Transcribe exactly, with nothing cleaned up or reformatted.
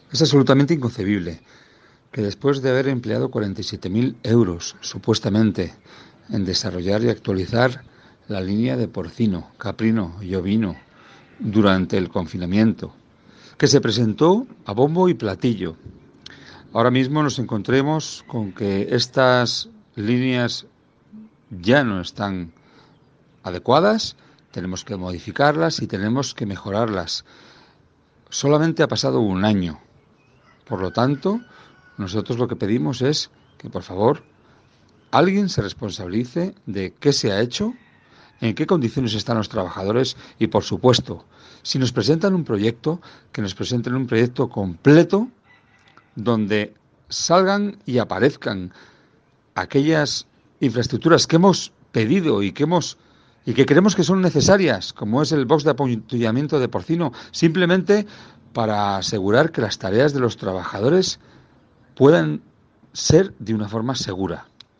Es absolutamente inconcebible que después de haber empleado cuarenta y siete mil euros, supuestamente, en desarrollar y actualizar la línea de porcino, caprino y ovino durante el confinamiento, que se presentó a bombo y platillo, ahora mismo nos encontremos con que estas líneas ya no están adecuadas, tenemos que modificarlas y tenemos que mejorarlas. Solamente ha pasado un año. Por lo tanto, nosotros lo que pedimos es que, por favor, alguien se responsabilice de qué se ha hecho, en qué condiciones están los trabajadores y, por supuesto, si nos presentan un proyecto, que nos presenten un proyecto completo donde salgan y aparezcan aquellas infraestructuras que hemos pedido y que hemos y que creemos que son necesarias, como es el box de apoyamiento de porcino, simplemente para asegurar que las tareas de los trabajadores puedan ser de una forma segura.